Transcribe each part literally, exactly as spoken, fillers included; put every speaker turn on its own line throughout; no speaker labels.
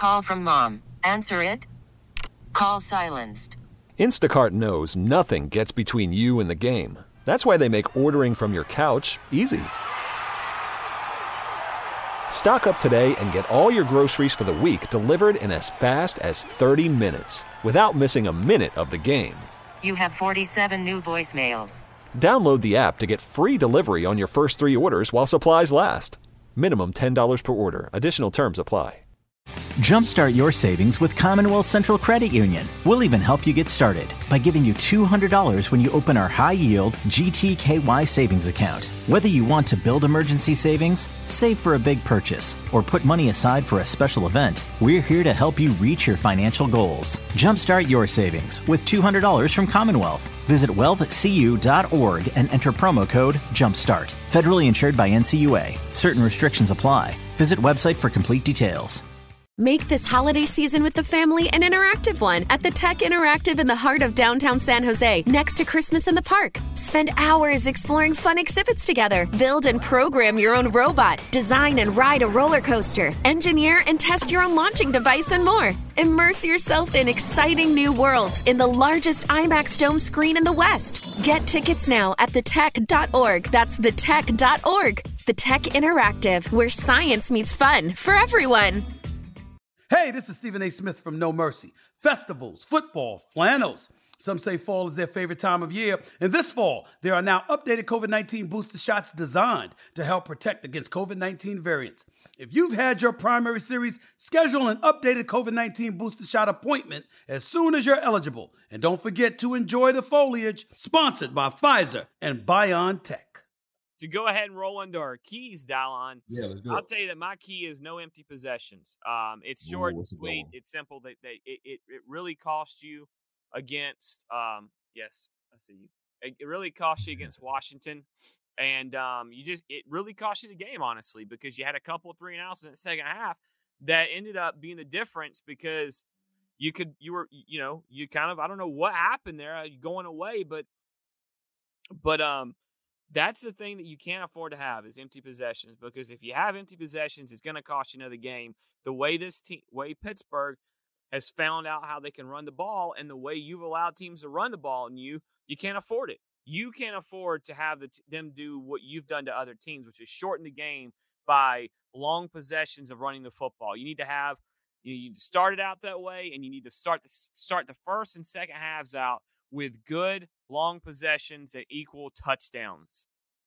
Call from mom. Answer it. Call silenced.
Instacart knows nothing gets between you and the game. That's why they make ordering from your couch easy. Stock up today and get all your groceries for the week delivered in as fast as thirty minutes without missing a minute of the game.
You have forty-seven new voicemails.
Download the app to get free delivery on your first three orders while supplies last. Minimum ten dollars per order. Additional terms apply.
Jumpstart your savings with Commonwealth Central Credit Union. We'll even help you get started by giving you two hundred dollars when you open our high-yield G T K Y savings account. Whether you want to build emergency savings, save for a big purchase, or put money aside for a special event, we're here to help you reach your financial goals. Jumpstart your savings with two hundred dollars from Commonwealth. Visit wealth c u dot org and enter promo code JUMPSTART. Federally insured by N C U A. Certain restrictions apply. Visit website for complete details.
Make this holiday season with the family an interactive one at the Tech Interactive in the heart of downtown San Jose, next to Christmas in the Park. Spend hours exploring fun exhibits together. Build and program your own robot. Design and ride a roller coaster. Engineer and test your own launching device and more. Immerse yourself in exciting new worlds in the largest IMAX dome screen in the West. Get tickets now at the tech dot org. That's the tech dot org. The Tech Interactive, where science meets fun for everyone.
Hey, this is Stephen A. Smith from No Mercy. Festivals, football, flannels. Some say fall is their favorite time of year. And this fall, there are now updated COVID nineteen booster shots designed to help protect against COVID nineteen variants. If you've had your primary series, schedule an updated COVID nineteen booster shot appointment as soon as you're eligible. And don't forget to enjoy the foliage, sponsored by Pfizer and BioNTech.
To go ahead and roll into our keys, Dallon.
Yeah, let's go.
I'll tell you that my key is no empty possessions. Um, it's short
Ooh,
and sweet. It's simple. That they, it, it it really costs you against. Um, yes, I see you. It, it really costs you against Washington, and um, you just it really cost you the game, honestly, because you had a couple of three and outs in the second half that ended up being the difference because you could you were you know you kind of I don't know what happened there going away, but but um. That's the thing that you can't afford to have is empty possessions, because if you have empty possessions, it's going to cost you another game. The way this team, way Pittsburgh has found out how they can run the ball, and the way you've allowed teams to run the ball, and you you can't afford it. You can't afford to have the t- them do what you've done to other teams, which is shorten the game by long possessions of running the football. You need to have you, you start it out that way, and you need to start the start the first and second halves out with good long possessions that equal touchdowns.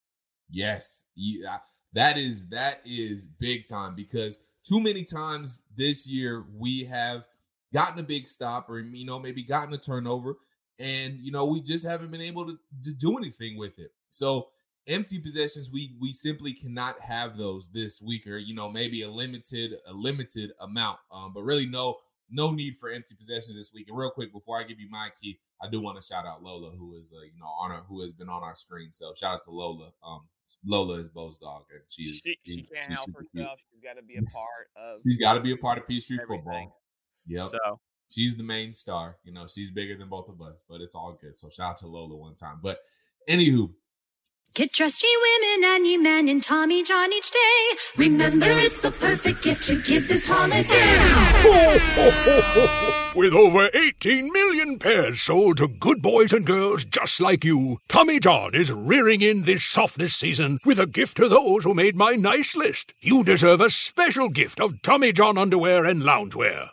Yes, you, uh, that is that is big time, because too many times this year we have gotten a big stop, or you know maybe gotten a turnover, and you know we just haven't been able to, to do anything with it. So empty possessions, we we simply cannot have those this week, or you know maybe a limited a limited amount, um, but really no no need for empty possessions this week. And real quick, before I give you my key, I do want to shout out Lola, who is uh, you know on our, who has been on our screen. So shout out to Lola. Um, Lola is Bo's dog, and she is
she, she can't
she's
help
super
herself.
cute.
She's got to be a part of.
She's got to be a part of Peachtree
everything.
football. Yep.
So
she's the main star. You know, she's bigger than both of us, but it's all good. So shout out to Lola one time. But anywho.
Get dressed, ye women and ye men, in Tommy John each day. Remember, it's the perfect gift to give this holiday.
Ho, ho, ho, ho, ho. With over eighteen million pairs sold to good boys and girls just like you, Tommy John is rearing in this softness season with a gift to those who made my nice list. You deserve a special gift of Tommy John underwear and loungewear.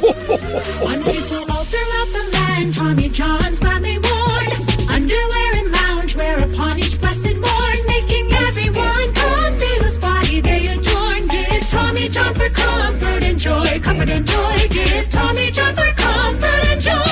One people all throughout the land, Tommy John's gladly worn. Underwear and loungewear upon each blessed morn, making everyone comfy whose body they adorn. Give Tommy John for comfort and joy, comfort and joy. Give Tommy John for comfort and joy.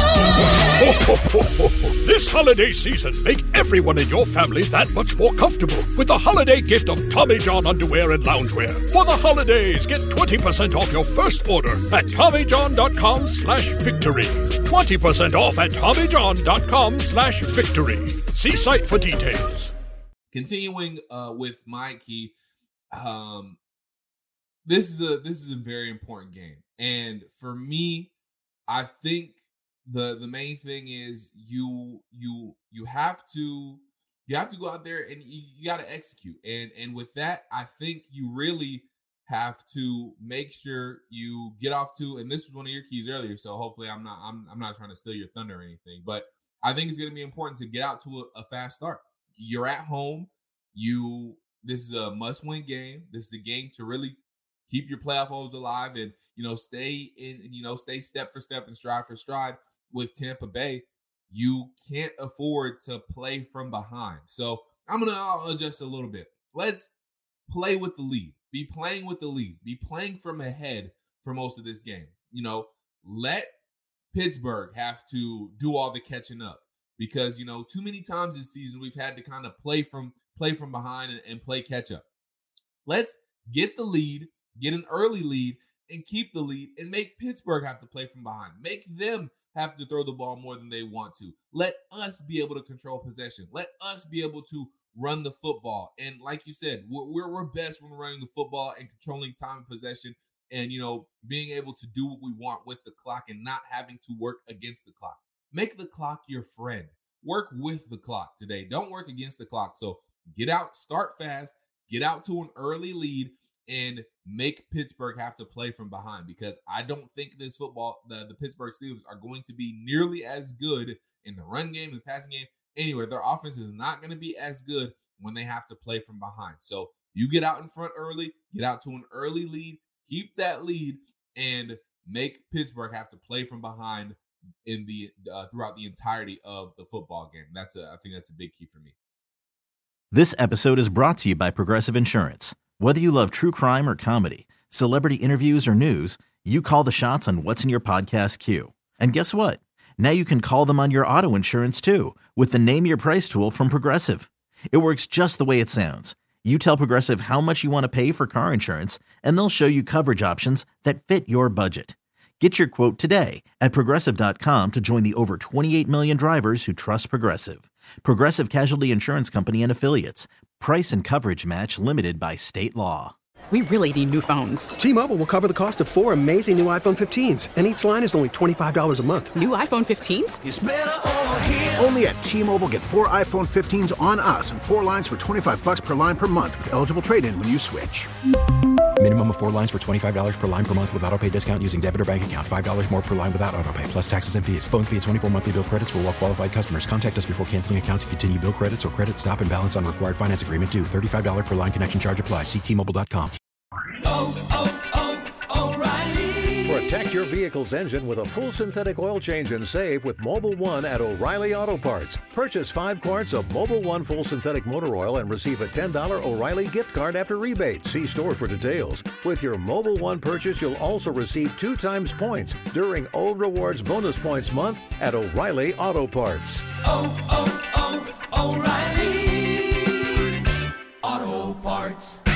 This holiday season, make everyone in your family that much more comfortable with the holiday gift of Tommy John underwear and loungewear. For the holidays, get twenty percent off your first order at TommyJohn.com slash victory. twenty percent off at TommyJohn.com slash victory. See site for details.
Continuing uh, with my key, um, this is a this is a very important game, and for me, I think the the main thing is you you you have to you have to go out there and you, you got to execute, and and with that, I think you really have to make sure you get off to, and this was one of your keys earlier, so hopefully I'm not I'm, I'm not trying to steal your thunder or anything, but I think it's going to be important to get out to a, a fast start. You're at home. You this is a must-win game. This is a game to really keep your playoff hopes alive and, you know, stay in, you know, stay step for step and stride for stride with Tampa Bay. You can't afford to play from behind. So I'm going to adjust a little bit. Let's play with the lead. Be playing with the lead. Be playing from ahead for most of this game. You know, let Pittsburgh have to do all the catching up because, you know, too many times this season we've had to kind of play from play from behind and, and play catch up. Let's get the lead, get an early lead, and keep the lead and make Pittsburgh have to play from behind. Make them have to throw the ball more than they want to. Let us be able to control possession. Let us be able to run the football. And like you said, we're, we're best when we're running the football and controlling time and possession and, you know, being able to do what we want with the clock and not having to work against the clock. Make the clock your friend. Work with the clock today. Don't work against the clock. So get out, start fast, get out to an early lead, and make Pittsburgh have to play from behind because I don't think this football, the, the Pittsburgh Steelers are going to be nearly as good in the run game and the passing game. Anyway, their offense is not going to be as good when they have to play from behind. So you get out in front early, get out to an early lead, keep that lead, and make Pittsburgh have to play from behind in the uh, throughout the entirety of the football game. That's a, I think that's a big key for me.
This episode is brought to you by Progressive Insurance. Whether you love true crime or comedy, celebrity interviews or news, you call the shots on what's in your podcast queue. And guess what? Now you can call them on your auto insurance too with the Name Your Price tool from Progressive. It works just the way it sounds. You tell Progressive how much you want to pay for car insurance, and they'll show you coverage options that fit your budget. Get your quote today at Progressive dot com to join the over twenty-eight million drivers who trust Progressive. Progressive Casualty Insurance Company and Affiliates. Price and coverage match limited by state law.
We really need new phones.
T-Mobile will cover the cost of four amazing new iPhone fifteens, and each line is only twenty-five dollars a month.
New iPhone fifteens?
It's better over here.
Only at T-Mobile, get four iPhone fifteens on us and four lines for twenty-five bucks per line per month with eligible trade-in when you switch.
Minimum of four lines for twenty-five dollars per line per month with autopay discount using debit or bank account. five dollars more per line without autopay, plus taxes and fees. Phone fee at twenty-four monthly bill credits for well-qualified customers. Contact us before canceling account to continue bill credits or credit stop and balance on required finance agreement due. thirty-five dollars per line connection charge applies. See T Mobile dot com.
Oh, oh, oh, O'Reilly. Protect your vehicle's engine with a full synthetic oil change and save with Mobil one at O'Reilly Auto Parts. Purchase five quarts of Mobil one full synthetic motor oil and receive a ten dollars O'Reilly gift card after rebate. See store for details. With your Mobil one purchase, you'll also receive two times points during O Rewards Bonus Points Month at O'Reilly Auto Parts.
Oh, oh, oh, O'Reilly Auto Parts.